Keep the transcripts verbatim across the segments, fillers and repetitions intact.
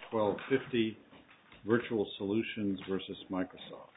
twelve fifty, Virtual Solutions versus Microsoft.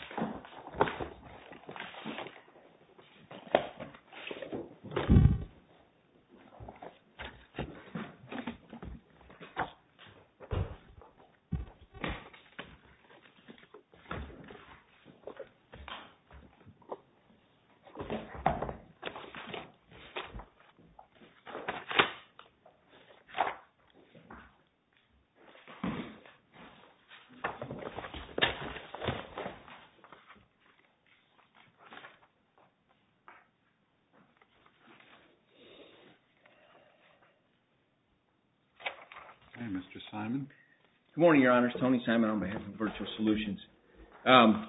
Hi, Mister Simon. Good morning, Your Honors. Tony Simon on behalf of Virtual Solutions. Um,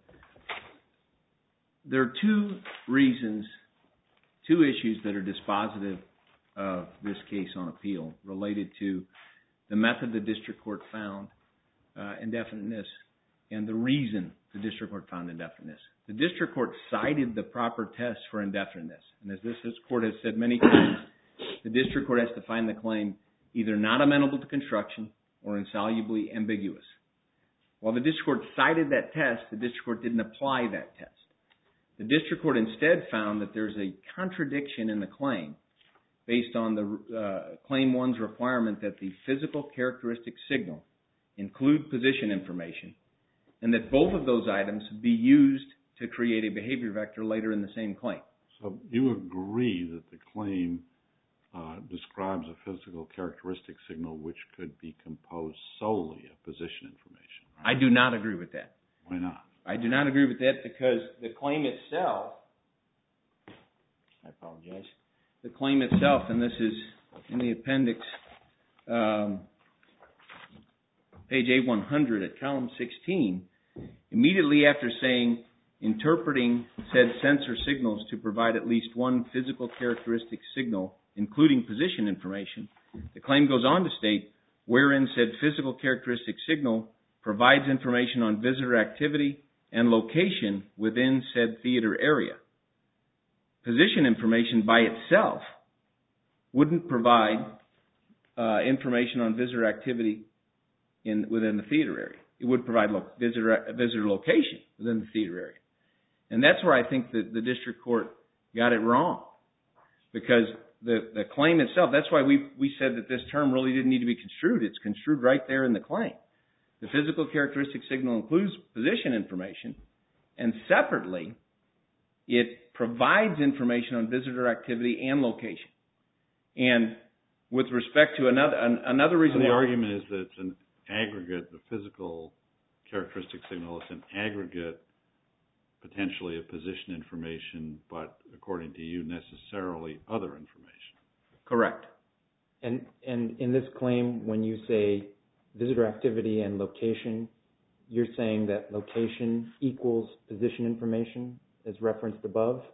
there are two reasons, two issues that are dispositive of this case on appeal related to the method the district court found uh, indefiniteness and the reason the district court found indefiniteness. The district court cited the proper test for indefiniteness. And as this, this court has said many times, the district court has to find the claim either not amenable to construction or insolubly ambiguous. While the district court cited that test, the district court didn't apply that test. The district court instead found that there's a contradiction in the claim based on the uh, Claim one's requirement that the physical characteristic signal include position information and that both of those items be used to create a behavior vector later in the same claim. So you agree that the claim uh, describes a physical characteristic signal which could be composed solely of position information, right? I do not agree with that. Why not? I do not agree with that because the claim itself, I apologize, the claim itself, and this is in the appendix, um, page A one hundred at column sixteen, immediately after saying interpreting said sensor signals to provide at least one physical characteristic signal, including position information, the claim goes on to state wherein said physical characteristic signal provides information on visitor activity and location within said theater area. Position information by itself wouldn't provide uh, information on visitor activity in within the theater area. It would provide lo- visitor, visitor location within the theater area. And that's where I think that the district court got it wrong. Because the, the claim itself, that's why we, we said that this term really didn't need to be construed. It's construed right there in the claim. The physical characteristic signal includes position information, and separately, it provides information on visitor activity and location. And with respect to another an, another reason, so the argument is that it's an aggregate, the physical characteristic signal is an aggregate, potentially of position information, but according to you, necessarily other information. Correct. And and in this claim, when you say visitor activity and location, you're saying that location equals position information as referenced above?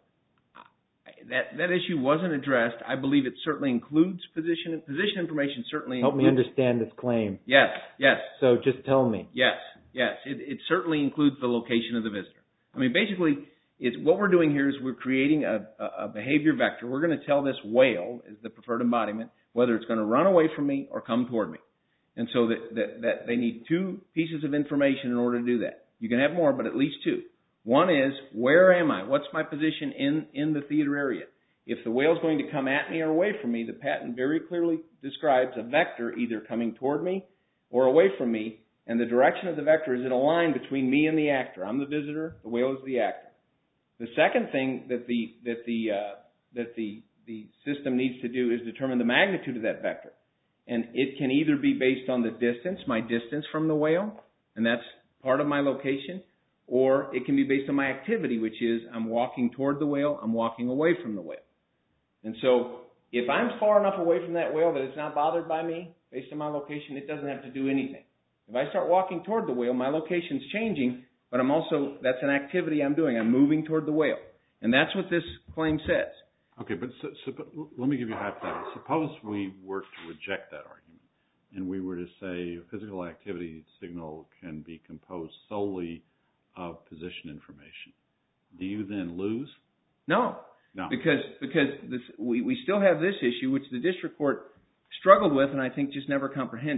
That that issue wasn't addressed. I believe it certainly includes position. Position information certainly Help includes... me understand this claim. Yes, yes. So just tell me. Yes, yes. It, it certainly includes the location of the visitor. I mean, basically, it's, what we're doing here is we're creating a, a, a behavior vector. We're going to tell this whale, as the preferred embodiment, whether it's going to run away from me or come toward me. And so that, that, that they need two pieces of information in order to do that. You can have more, but at least two. One is, where am I? What's my position in, in the theater area? If the whale's going to come at me or away from me, the patent very clearly describes a vector either coming toward me or away from me, and the direction of the vector is in a line between me and the actor. I'm the visitor, the whale is the actor. The second thing that the that the uh, that the the system needs to do is determine the magnitude of that vector. And it can either be based on the distance, my distance from the whale, and that's part of my location, or it can be based on my activity, which is I'm walking toward the whale, I'm walking away from the whale. And so if I'm far enough away from that whale that it's not bothered by me, based on my location, it doesn't have to do anything. If I start walking toward the whale, my location's changing, but I'm also, that's an activity I'm doing. I'm moving toward the whale. And that's what this claim says. Okay, but so, so, but let me give you a hypothetical. Suppose we were to reject that argument and we were to say a physical activity signal can be composed solely of position information. Do you then lose? No. No. Because because this, we, we still have this issue, which the district court struggled with and I think just never comprehended.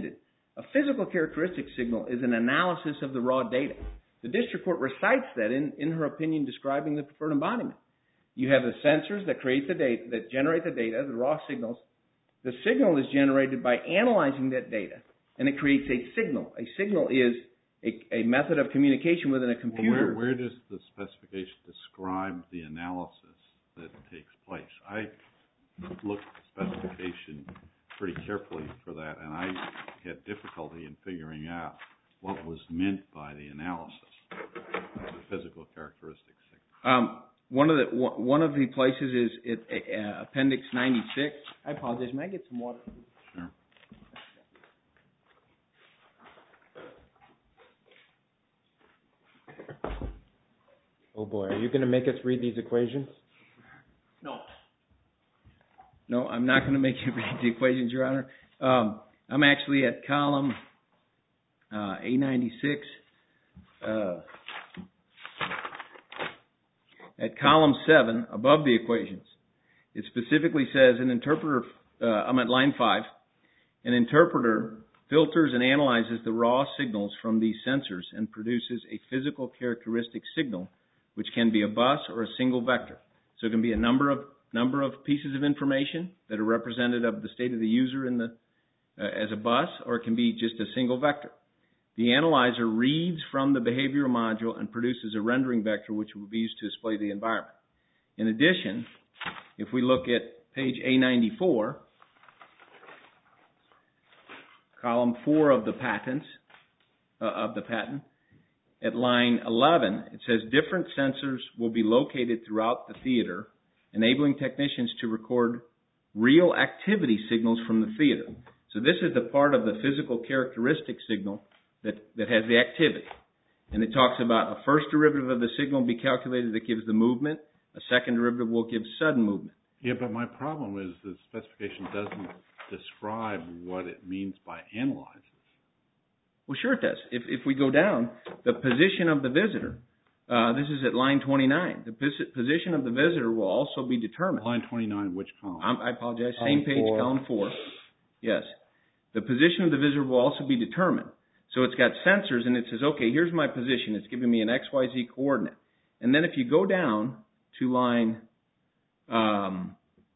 A physical characteristic signal is an analysis of the raw data. The district court recites that in, in her opinion describing the preferred embodiment. You have the sensors that create the data, that generate the data, the raw signals. The signal is generated by analyzing that data, and it creates a signal. A signal is a, a method of communication within a computer. Well, where, where does the specification describe the analysis that takes place? I looked at the specification pretty carefully for that, and I had difficulty in figuring out what was meant by the analysis of the physical characteristics signal. Um, one of the one of the places is it, uh, Appendix ninety-six. I apologize. May I get some water? Sure. Oh boy, are you going to make us read these equations? No. No, I'm not going to make you read the equations, Your Honor. Um, I'm actually at column uh, A ninety-six. Uh, at column seven, above the equations, it specifically says an interpreter, uh, I'm at line five, an interpreter filters and analyzes the raw signals from these sensors and produces a physical characteristic signal, which can be a bus or a single vector. So it can be a number of number of pieces of information that are representative of the state of the user in the uh, as a bus, or it can be just a single vector. The analyzer reads from the behavioral module and produces a rendering vector which will be used to display the environment. In addition, if we look at page A ninety-four, column four of the patents, uh, of the patent, at line eleven, it says different sensors will be located throughout the theater, enabling technicians to record real activity signals from the theater. So this is the part of the physical characteristic signal that, that has the activity. And it talks about a first derivative of the signal will be calculated that gives the movement. A second derivative will give sudden movement. Yeah, but my problem is the specification doesn't describe what it means by analyzes. Well, sure it does. If, if we go down, the position of the visitor, uh, this is at line twenty-nine. The pos- position of the visitor will also be determined. Line twenty-nine, which column? I'm, I apologize. Column Same page, four. column four. Yes. The position of the visitor will also be determined. So it's got sensors, and it says, okay, here's my position. It's giving me an X Y Z coordinate. And then if you go down to line um,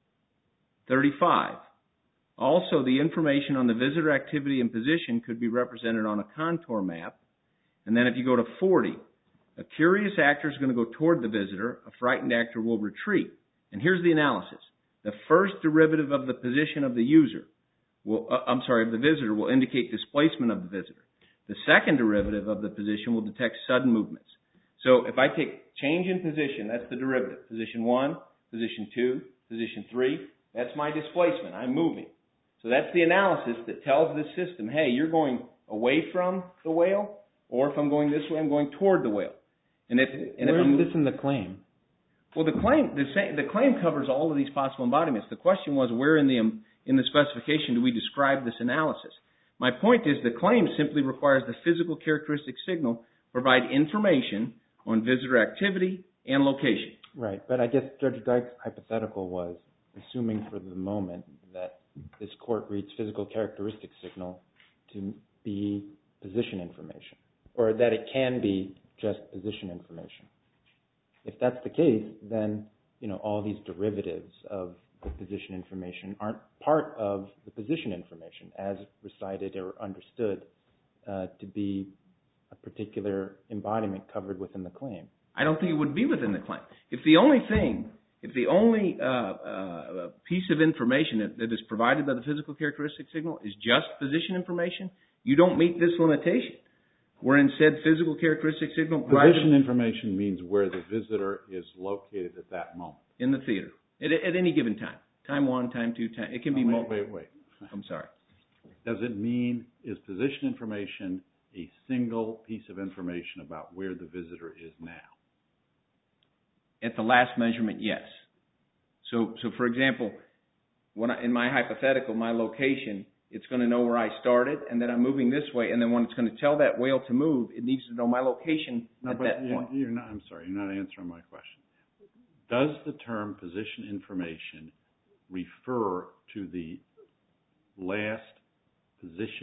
thirty-five, also the information on the visitor activity and position could be represented on a contour map. And then if you go to forty, a curious actor is going to go toward the visitor. A frightened actor will retreat. And here's the analysis. The first derivative of the position of the user will, uh, I'm sorry, of the visitor will indicate displacement of the visitor. The second derivative of the position will detect sudden movements. So if I take change in position, that's the derivative. Position one, position two, position three, that's my displacement. I'm moving. So that's the analysis that tells this system, hey, you're going away from the whale, or if I'm going this way, I'm going toward the whale. And if, and Where if I'm, is this in the claim? Well, the claim the, same, the claim covers all of these possible embodiments. The question was, where in the in the specification do we describe this analysis? My point is the claim simply requires the physical characteristic signal provide information on visitor activity and location. Right, but I guess Judge Dyke's hypothetical was assuming for the moment that this court reads physical characteristic signal to be position information, or that it can be just position information. If that's the case, then you know all these derivatives of the position information aren't part of the position information as recited or understood uh, to be a particular embodiment covered within the claim. I don't think it would be within the claim. If the only thing, if the only uh, uh, piece of information that, that is provided by the physical characteristic signal is just position information, you don't meet this limitation. Where instead physical characteristic signal provides Position information means where the visitor is located at that moment. in the theater at, at any given time. Time one, time two, time. It can be No, multiple. wait, wait, wait. I'm sorry. Does it mean, is position information a single piece of information about where the visitor is now? At the last measurement, yes. So, so for example, when I, in my hypothetical, my location, it's going to know where I started, and then I'm moving this way, and then when it's going to tell that whale to move, it needs to know my location No, at but that you're, point. you're not, I'm sorry, you're not answering my question. Does the term position information refer to the last position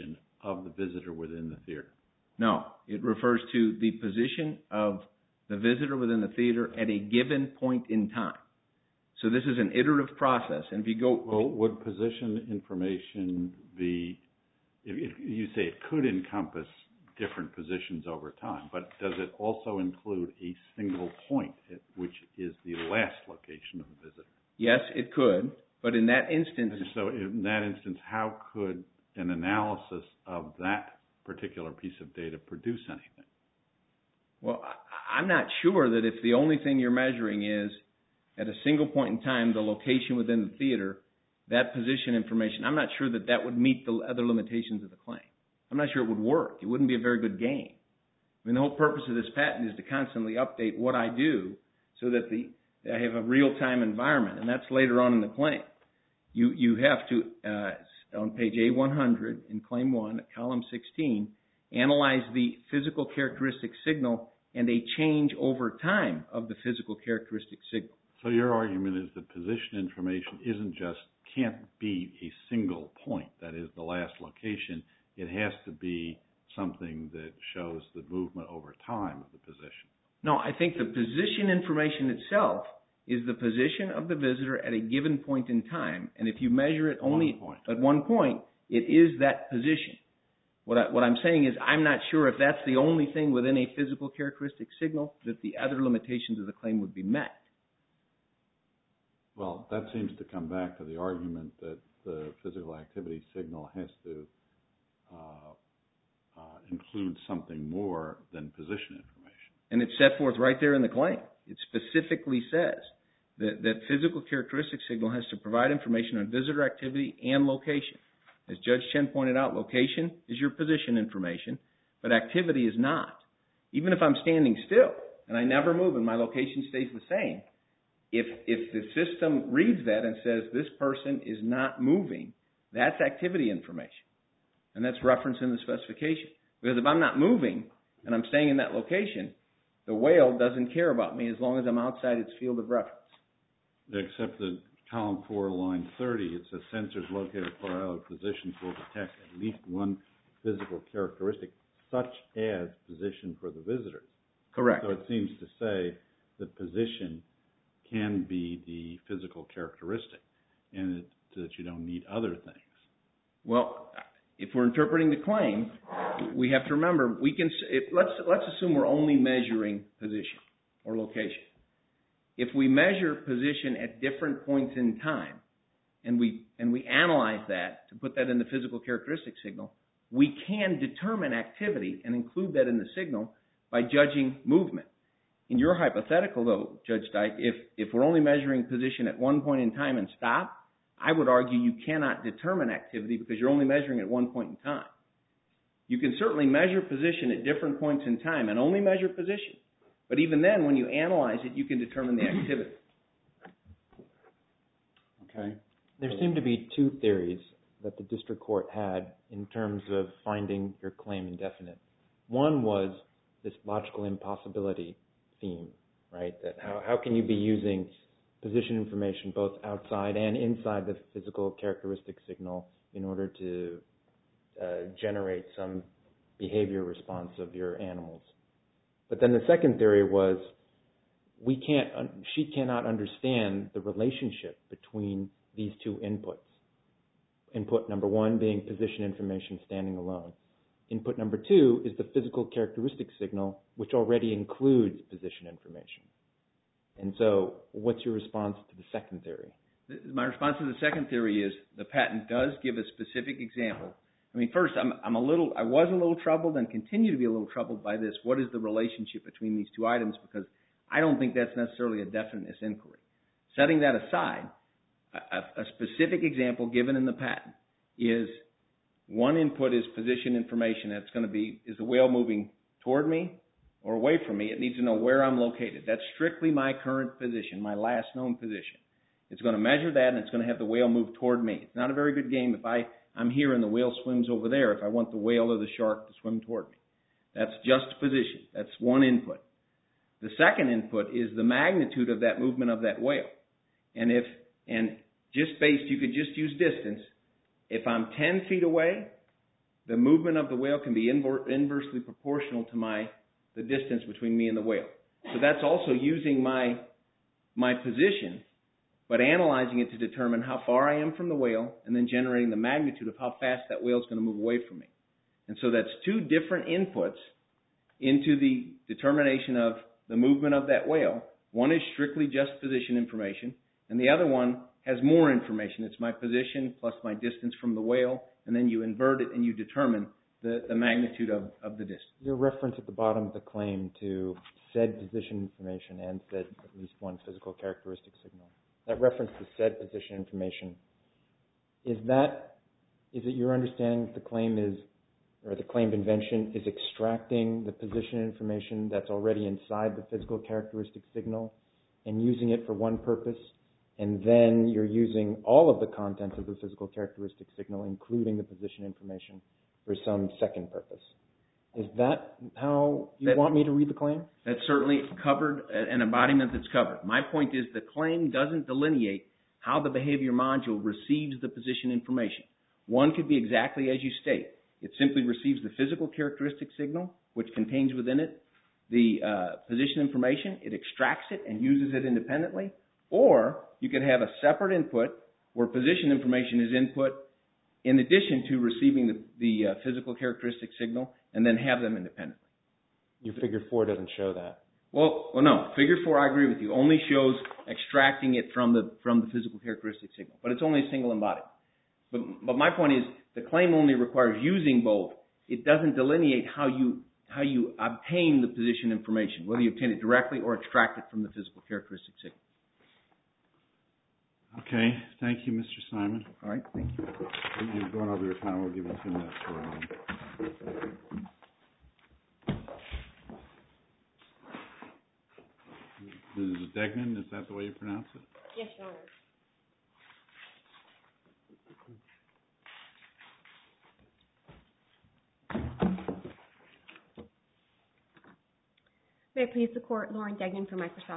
of the visitor within the theater? No, it refers to the position of the visitor within the theater at a given point in time. So this is an iterative process, and if you go... Well, would position information be, if, if you say it could encompass different positions over time, but does it also include a single point, which is the last location of the visitor? Yes, it could, but in that instance... And so in that instance, how could an analysis of that particular piece of data produce anything? Well, I, I'm not sure that if the only thing you're measuring is at a single point in time the location within the theater, that position information, I'm not sure that that would meet the other limitations of the claim. I'm not sure it would work. It wouldn't be a very good game. I mean, the whole purpose of this patent is to constantly update what I do so that the I have a real-time environment, and that's later on in the claim. You you have to, uh, on page A one hundred in Claim one, at column sixteen, analyze the physical characteristic signal and a change over time of the physical characteristic signal. So your argument is that position information isn't just, can't be a single point, that is the last location. It has to be something that shows the movement over time of the position. No, I think the position information itself is the position of the visitor at a given point in time, and if you measure it only one at one point, it is that position. What, I, what I'm saying is I'm not sure if that's the only thing within a physical characteristic signal that the other limitations of the claim would be met. Well, that seems to come back to the argument that the physical activity signal has to uh, uh, include something more than position information. And it's set forth right there in the claim. It specifically says that, that physical characteristic signal has to provide information on visitor activity and location. As Judge Chen pointed out, location is your position information, but activity is not. Even if I'm standing still and I never move and my location stays the same, if, if the system reads that and says this person is not moving, that's activity information. And that's referenced in the specification. Because if I'm not moving and I'm staying in that location, the whale doesn't care about me as long as I'm outside its field of reference. Except that column four, line thirty, it says sensors located at far out positions will detect at least one physical characteristic, such as position for the visitors. Correct. So it seems to say that position can be the physical characteristic, and it, that you don't need other things. Well, if we're interpreting the claim, we have to remember we can. If, let's let's assume we're only measuring position or location. If we measure position at different points in time, and we and we analyze that to put that in the physical characteristic signal, we can determine activity and include that in the signal by judging movement. In your hypothetical, though, Judge Dyke, if if we're only measuring position at one point in time and stop, I would argue you cannot determine activity because you're only measuring at one point in time. You can certainly measure position at different points in time and only measure position. But even then, when you analyze it, you can determine the activity. Okay. There seem to be two theories that the district court had in terms of finding your claim indefinite. One was this logical impossibility theme, right? That how, how can you be using position information both outside and inside the physical characteristic signal in order to uh, generate some behavior response of your animals. But then the second theory was we can't, she cannot understand the relationship between these two inputs. Input number one being position information standing alone. Input number two is the physical characteristic signal, which already includes position information. And so what's your response to the second theory? My response to the second theory is the patent does give a specific example. I mean, first, I'm, I'm a little, I was a little troubled and continue to be a little troubled by this. What is the relationship between these two items? Because I don't think that's necessarily a definiteness inquiry. Setting that aside, a, a specific example given in the patent is one input is position information. That's going to be, is the whale moving toward me or away from me? It needs to know where I'm located. That's strictly my current position, my last known position. It's going to measure that, and it's going to have the whale move toward me. It's not a very good game if I, I'm here and the whale swims over there if I want the whale or the shark to swim toward me. That's just position. That's one input. The second input is the magnitude of that movement of that whale. And if, and just based, you could just use distance. If I'm ten feet away, the movement of the whale can be invor- inversely proportional to my the distance between me and the whale. So that's also using my my position, but analyzing it to determine how far I am from the whale, and then generating the magnitude of how fast that whale is going to move away from me. And so that's two different inputs into the determination of the movement of that whale. One is strictly just position information, and the other one has more information. It's my position plus my distance from the whale, and then you invert it and you determine the, the magnitude of, of the distance. Your reference at the bottom of the claim to said position information and said at least one physical characteristic signal. That reference to said position information, is that, is it your understanding that the claim is, or the claimed invention is extracting the position information that's already inside the physical characteristic signal and using it for one purpose, and then you're using all of the contents of the physical characteristic signal, including the position information, for some second purpose? Is that how you that, want me to read the claim? That's certainly covered, an embodiment that's covered. My point is the claim doesn't delineate how the behavior module receives the position information. One could be exactly as you state. It simply receives the physical characteristic signal, which contains within it the uh, position information. It extracts it and uses it independently. Or you could have a separate input where position information is input in addition to receiving the, the uh, physical characteristic signal, and then have them independently. Your figure four doesn't show that. Well, well, no. Figure four, I agree with you, only shows extracting it from the from the physical characteristic signal, but it's only a single embodiment. But but my point is, the claim only requires using both. It doesn't delineate how you how you obtain the position information, whether you obtain it directly or extract it from the physical characteristic signal. Okay. Thank you, Mister Simon. All right. Thank you. You're going over your time. We'll give you two minutes for a moment. Missus Degnan, is that the way you pronounce it? Yes, Your Honor. May it please the Court, Lauren Degnan for Microsoft.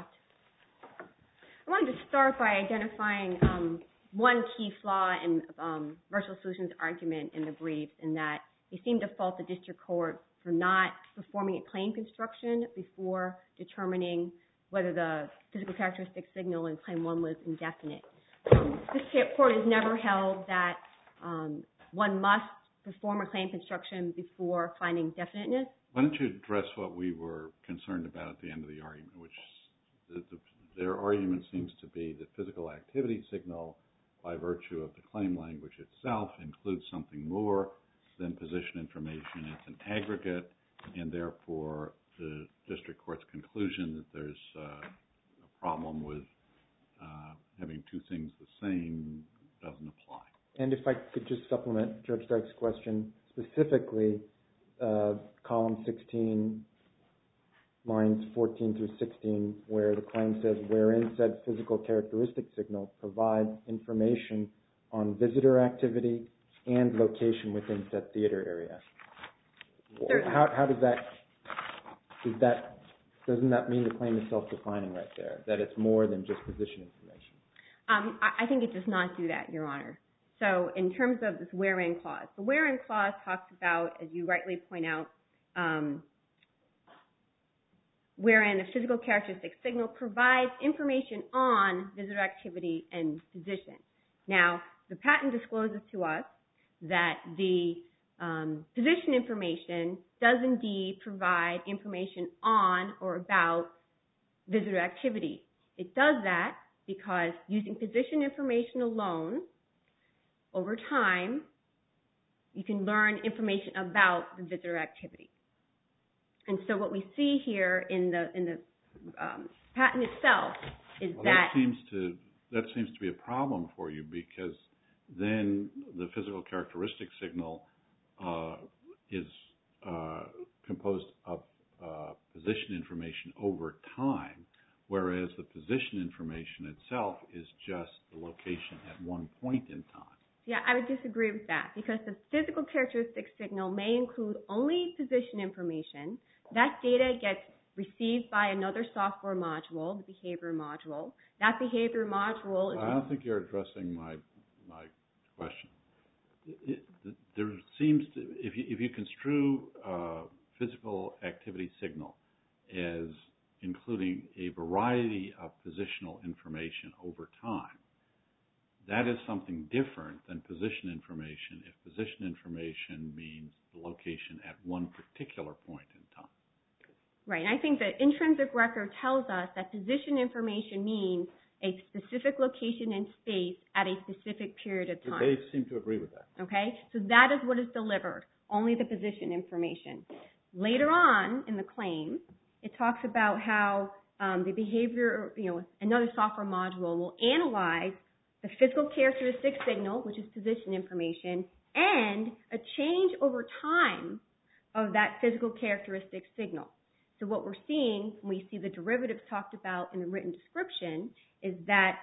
I wanted to start by identifying um, one key flaw in um, Virtual Solutions' argument in the briefs, in that they seem to fault the district court for not performing a claim construction before determining whether the physical characteristic signal in Claim one was indefinite. Um, this court has never held that um, one must perform a claim construction before finding definiteness. Why don't you address what we were concerned about at the end of the argument, which the, the, their argument seems to be that physical activity signal, by virtue of the claim language itself, includes something more than position information. It's an aggregate, and therefore the district court's conclusion that there's uh, a problem with uh, having two things the same doesn't apply. And if I could just supplement Judge Dyke's question, specifically uh, column sixteen, lines fourteen through sixteen, where the claim says, wherein said physical characteristic signal provides information on visitor activity and location within said theater area. Certainly. How, how does that, is that, doesn't that mean the claim is self-defining right there, that it's more than just position information? Um, I, I think it does not do that, Your Honor. So in terms of this wherein clause, the wherein clause talks about, as you rightly point out, um, wherein the physical characteristic signal provides information on visitor activity and position. Now, the patent discloses to us that the um, position information does indeed provide information on or about visitor activity. It does that because using position information alone, over time, you can learn information about the visitor activity. And so what we see here in the in the um, patent itself is well, that, that seems to that seems to be a problem for you, because then the physical characteristic signal uh, is uh, composed of uh, position information over time, whereas the position information itself is just the location at one point in time. Yeah, I would disagree with that, because the physical characteristic signal may include only position information. That data gets received by another software module, the behavior module. That behavior module is... I don't think you're addressing my my question. It, there seems to, if you, if you construe uh, physical activity signal as including a variety of positional information over time, that is something different than position information if position information means the location at one particular point in time. Right. And I think the intrinsic record tells us that position information means a specific location in space at a specific period of time. They seem to agree with that. Okay? So that is what is delivered, only the position information. Later on in the claim, it talks about how um, the behavior, you know, another software module will analyze the physical characteristic signal, which is position information, and a change over time of that physical characteristic signal. So what we're seeing when we see the derivatives talked about in the written description is that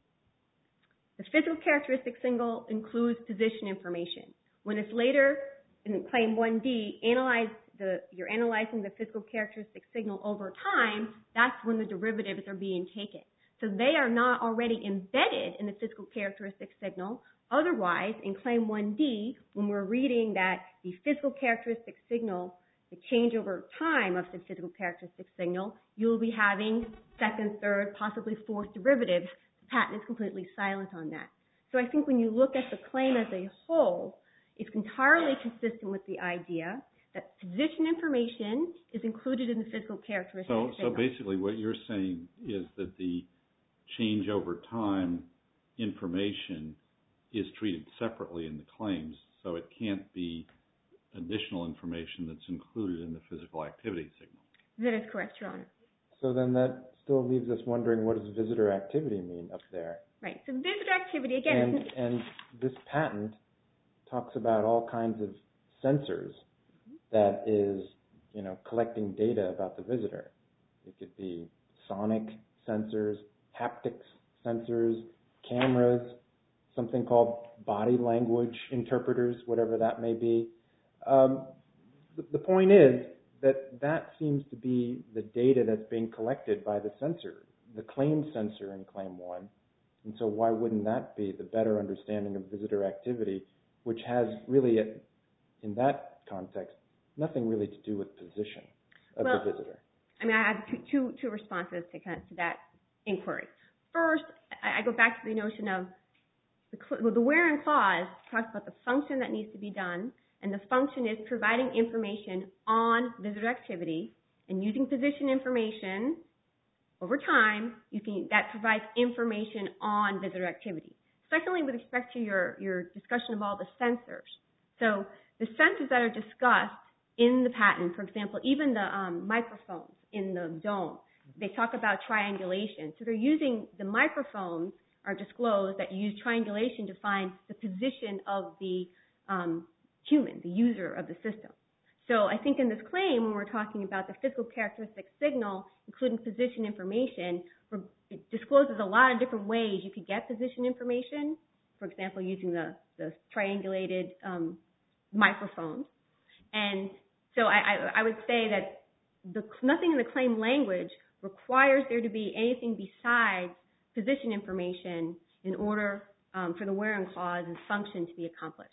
the physical characteristic signal includes position information. When it's later in claim one D, analyze the, you're analyzing the physical characteristic signal over time, that's when the derivatives are being taken. So they are not already embedded in the physical characteristic signal. Otherwise, in claim one D, when we're reading that the physical characteristic signal, the change over time of the physical characteristic signal, you'll be having second, third, possibly fourth derivatives. The patent is completely silent on that. So I think when you look at the claim as a whole, it's entirely consistent with the idea that position information is included in the physical characteristic so, signal. So basically what you're saying is that the change over time information is treated separately in the claims, so it can't be additional information that's included in the physical activity signal. That is correct, Your Honor. So then that still leaves us wondering, what does visitor activity mean up there? Right. So visitor activity, again... And, and this patent talks about all kinds of sensors that is, you know, collecting data about the visitor. It could be sonic sensors, haptics sensors, cameras, something called body language interpreters, whatever that may be. Um, the, the point is that that seems to be the data that's being collected by the sensor, the claimed sensor in Claim one. And so why wouldn't that be the better understanding of visitor activity, which has really, in that context, nothing really to do with position of well, the visitor? I mean, I have two, two, two responses to, kind of, to that inquiry. First, I, I go back to the notion of the, well, the where-in clause talks about the function that needs to be done, and the function is providing information on visitor activity, and using position information over time, you can, that provides information on visitor activity. Secondly, with respect to your, your discussion of all the sensors, so the sensors that are discussed in the patent, for example, even the um, microphones in the dome, they talk about triangulation. So they're using, the microphones are disclosed that use triangulation to find the position of the um, human, the user of the system. So I think in this claim, when we're talking about the physical characteristic signal, including position information, it discloses a lot of different ways you could get position information, for example, using the, the triangulated um, microphones. And so I, I, I would say that the, nothing in the claim language requires there to be anything besides position information in order um, for the where-in clause's function to be accomplished.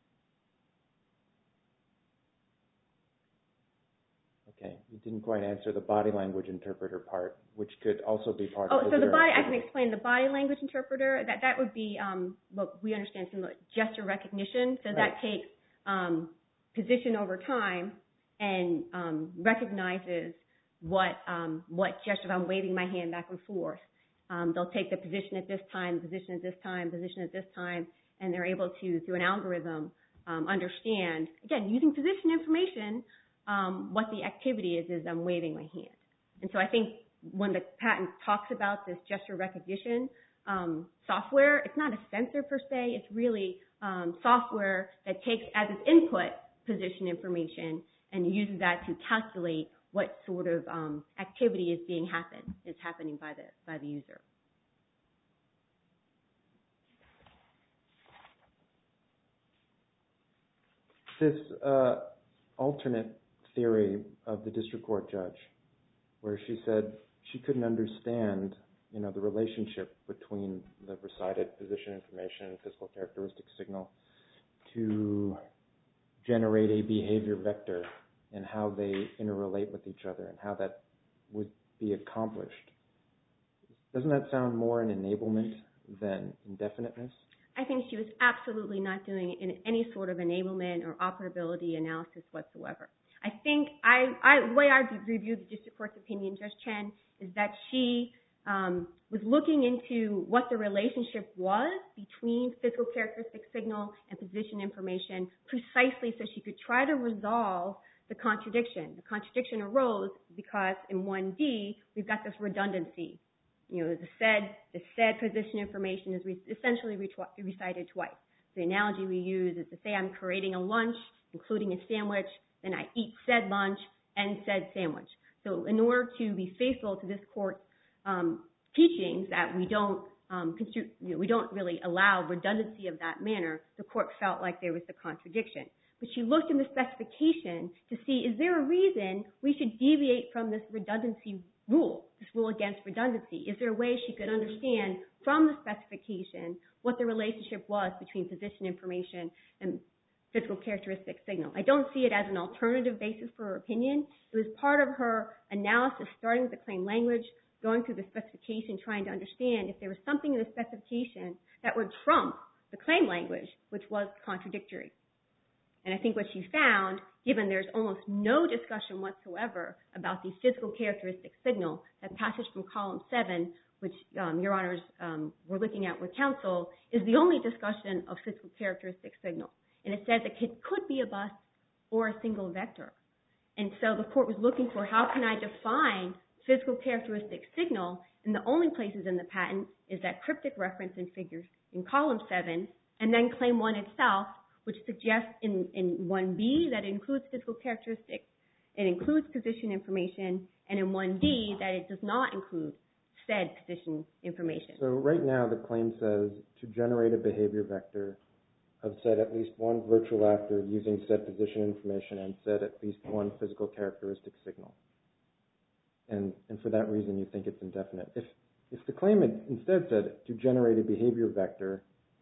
Okay, you didn't quite answer the body language interpreter part, which could also be part oh, of Oh, visitor so the body, activity. I can explain the body language interpreter. That that would be um, what we understand from gesture recognition. So right. that takes um, position over time and um, recognizes what um, what gesture. If I'm waving my hand back and forth, um, they'll take the position at this time, position at this time, position at this time, and they're able to, through an algorithm, um, understand, again, using position information, um, what the activity is, is I'm waving my hand. And so I think when the patent talks about this gesture recognition um, software, it's not a sensor per se, it's really um, software that takes as its input position information and uses that to calculate what sort of um, activity is being happen is happening by the by the user. This uh, alternate theory of the district court judge, where she said she couldn't understand, you know, the relationship between the recited position information and physical characteristic signal to generate a behavior vector and how they interrelate with each other and how that would be accomplished. Doesn't that sound more an enablement than indefiniteness? I think she was absolutely not doing in any sort of enablement or operability analysis whatsoever. I think I, I the way I reviewed the district court's opinion, Judge Chen, is that she um, was looking into what the relationship was between physical characteristic signal and position information precisely so she could try to resolve the contradiction. The contradiction arose because in one D, we've got this redundancy. You know, the said, the said position information is re- essentially re- recited twice. The analogy we use is to say I'm creating a lunch, including a sandwich, then I eat said lunch and said sandwich. So in order to be faithful to this court's um, teachings that we don't um, construe, you know, we don't really allow redundancy of that manner, the court felt like there was a contradiction. But she looked in the specification to see, is there a reason we should deviate from this redundancy rule, this rule against redundancy? Is there a way she could understand from the specification what the relationship was between position information and physical characteristic signal? I don't see it as an alternative basis for her opinion. It was part of her analysis, starting with the claim language, going through the specification, trying to understand if there was something in the specification that would trump the claim language, which was contradictory. And I think what she found, given there's almost no discussion whatsoever about the physical characteristic signal, that passage from column seven, which um, Your Honors um, were looking at with counsel, is the only discussion of physical characteristic signal. And it says it could, could be a bus or a single vector. And so the court was looking for how can I define physical characteristic signal, and the only places in the patent is that cryptic reference in figures in column seven, and then claim one itself, which suggests in, in one B that it includes physical characteristics, it includes position information, and in one D that it does not include said position information. So right now the claim says to generate a behavior vector of said at least one virtual actor using said position information and said at least one physical characteristic signal. And, and for that reason you think it's indefinite. If, if the claim had instead said to generate a behavior vector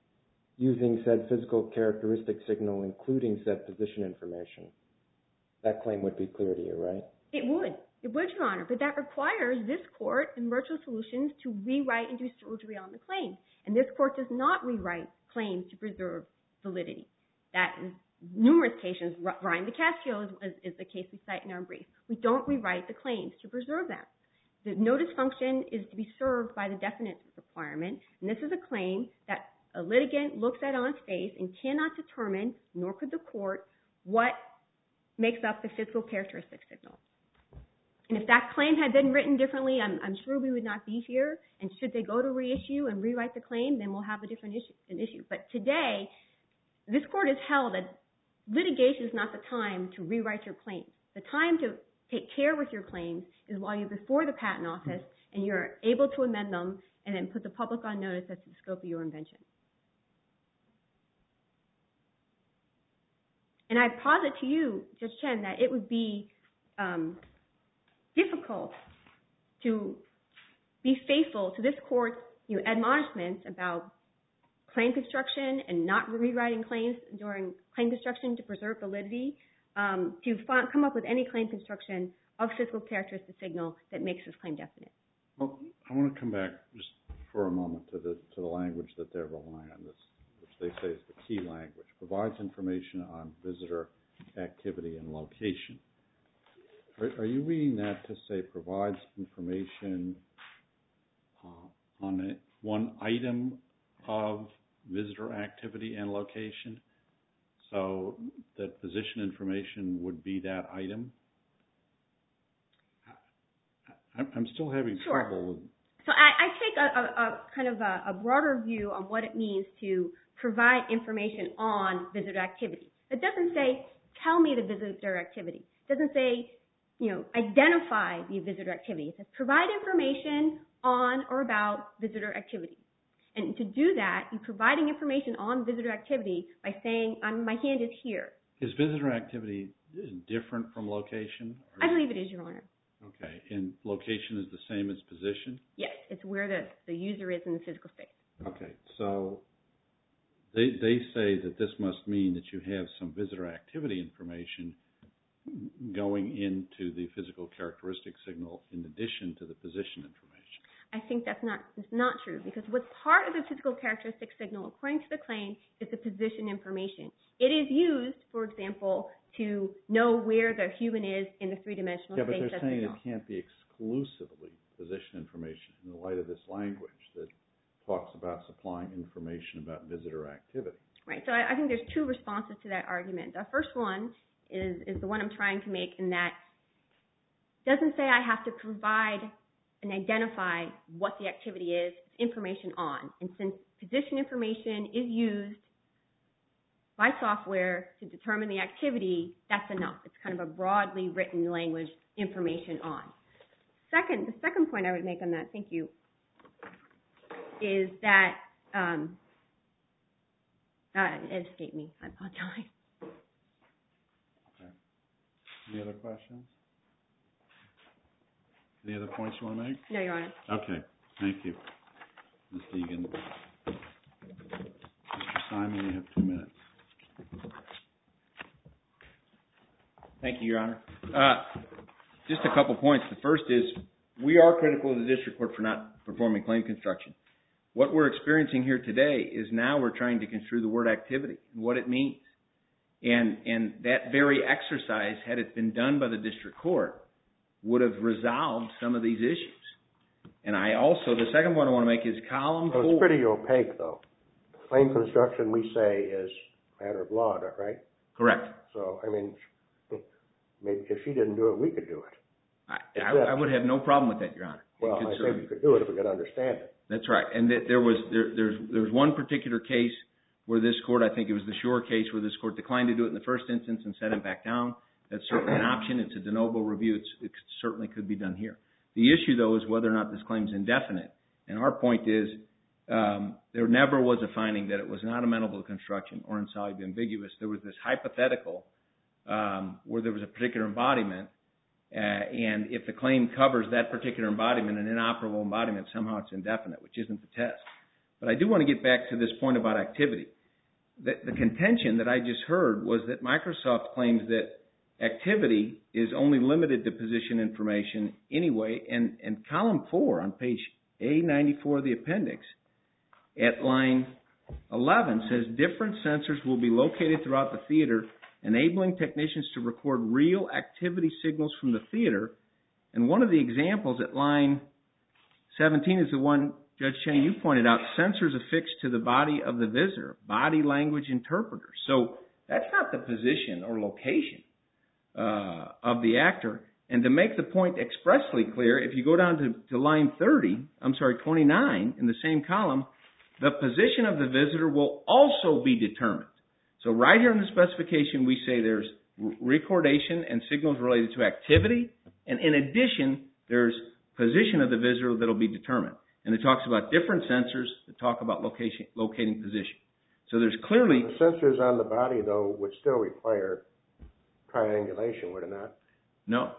using said physical characteristic signal, including said position information, that claim would be clear to you, right? It would. It would, Your Honor. But that requires this court in Virtual Solutions to rewrite and do surgery on the claim. And this court does not rewrite claims to preserve validity. That is numerous cases. Ryan DiCascio is, is the case we cite in our brief. We don't rewrite the claims to preserve them. The notice function is to be served by the definite requirement. And this is a claim that a litigant looks at on its face and cannot determine, nor could the court, what makes up the physical characteristic signal. And if that claim had been written differently, I'm, I'm sure we would not be here. And should they go to reissue and rewrite the claim, then we'll have a different issue. An issue. But today, this court has held that litigation is not the time to rewrite your claims. The time to take care with your claims is while you're before the patent office and you're able to amend them and then put the public on notice as to the scope of your invention. And I posit to you, Judge Chen, that it would be um, difficult to be faithful to this court's you know, admonishments about claim construction and not rewriting claims during claim construction to preserve validity, um, to find, come up with any claim construction of physical characteristic signal that makes this claim definite. Well, I want to come back just for a moment to the to the language that they're relying on, this, which they say is the key language. Provides information on visitor activity and location. Are, are you reading that to say provides information uh, on a, one item of visitor activity and location, so that position information would be that item? I, I'm still having sure. trouble with. So I, I take a, a, a kind of a, a broader view on what it means to provide information on visitor activity. It doesn't say, tell me the visitor activity. It doesn't say, you know, identify the visitor activity. It says, provide information on or about visitor activity. And to do that, you're providing information on visitor activity by saying, um, my hand is here. Is visitor activity different from location? I believe it is, Your Honor. Okay. And location is the same as position? Yes. It's where the, the user is in the physical space. Okay. So They they say that this must mean that you have some visitor activity information going into the physical characteristic signal in addition to the position information. I think that's not it's not true, because what's part of the physical characteristic signal, according to the claim, is the position information. It is used, for example, to know where the human is in the three-dimensional Yeah, but space. they're saying it can't be exclusively position information in the light of this language that talks about supplying information about visitor activity. Right. So I, I think there's two responses to that argument. The first one is, is the one I'm trying to make, in that it doesn't say I have to provide and identify what the activity is, information on. And since position information is used by software to determine the activity, that's enough. It's kind of a broadly written language, information on. Second, the second point I would make on that, thank you, is that, um, uh, it escaped me, I apologize. Okay. Any other questions? Any other points you want to make? No, Your Honor. Okay, thank you. Miz Deegan. Mister Simon, you have two minutes. Thank you, Your Honor. Uh, just a couple points. The first is, we are critical of the district court for not performing claim construction. What we're experiencing here today is now we're trying to construe the word activity and what it means. And, and that very exercise, had it been done by the district court, would have resolved some of these issues. And I also, the second point I want to make is column well, four. It's pretty opaque, though. Claim construction, we say, is a matter of law, right? Correct. So, I mean, maybe if she didn't do it, we could do it. I, I, I would have no problem with that, Your Honor. Well, I think we could do it if we could understand it. That's right. And th- there was there, there's there's one particular case where this court, I think it was the Shore case, where this court declined to do it in the first instance and sent it back down. That's certainly an option. It's a de novo review. It's, it certainly could be done here. The issue, though, is whether or not this claim is indefinite. And our point is, um, there never was a finding that it was not amenable to construction or insolubly ambiguous. There was this hypothetical um, where there was a particular embodiment, uh, and if the claim covers that particular embodiment, an inoperable embodiment, somehow it's indefinite, which isn't the test. But I do want to get back to this point about activity. The, the contention that I just heard was that Microsoft claims that activity is only limited to position information anyway, and, and column four on page A ninety-four of the appendix at line eleven says different sensors will be located throughout the theater, enabling technicians to record real activity signals from the theater. And one of the examples at line seventeen is the one, Judge Chen, you pointed out, sensors affixed to the body of the visitor, body language interpreters. So that's not the position or location uh, of the actor. And to make the point expressly clear, if you go down to, to line thirty, I'm sorry, twenty-nine in the same column, the position of the visitor will also be determined. So right here in the specification, we say there's recordation and signals related to activity, and in addition, there's position of the visitor that will be determined. And it talks about different sensors that talk about location, locating position. So there's clearly... The sensors on the body, though, would still require triangulation, would it not? No.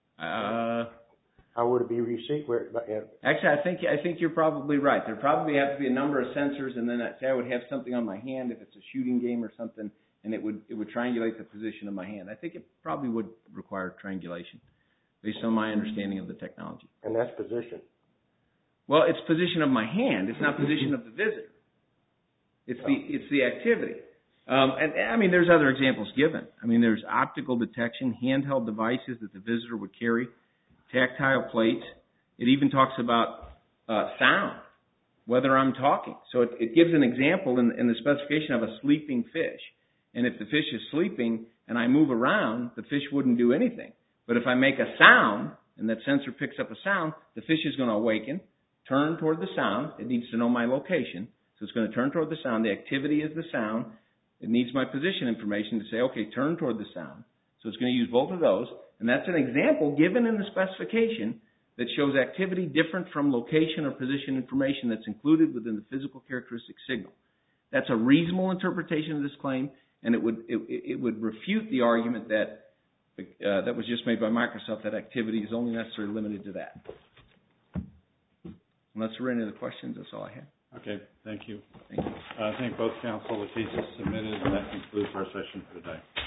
Uh, How would it be received? Where, actually, I think I think you're probably right. There probably have to be a number of sensors, and then I'd say I would have something on my hand if it's a shooting game or something, and it would it would triangulate the position of my hand. I think it probably would require triangulation, based on my understanding of the technology. And that's position. Well, it's position of my hand. It's not position of the visitor. It's the it's the activity. Um, and I mean, there's other examples given. I mean, there's optical detection, handheld devices that the visitor would carry, tactile plates. It even talks about uh, sound, whether I'm talking. So it, it gives an example in, in the specification of a sleeping fish. And if the fish is sleeping and I move around, the fish wouldn't do anything. But if I make a sound and that sensor picks up a sound, the fish is going to awaken, turn toward the sound. It needs to know my location. So it's going to turn toward the sound. The activity is the sound. It needs my position information to say, okay, turn toward the sound. So it's going to use both of those. And that's an example given in the specification that shows activity different from location or position information that's included within the physical characteristic signal. That's a reasonable interpretation of this claim, and it would it, it would refute the argument that uh, that was just made by Microsoft that activity is only necessarily limited to that. Unless there are any other questions, that's all I have. Okay, thank you. Thank you. Uh, I thank both counsel. The case is submitted, and that concludes our session for today.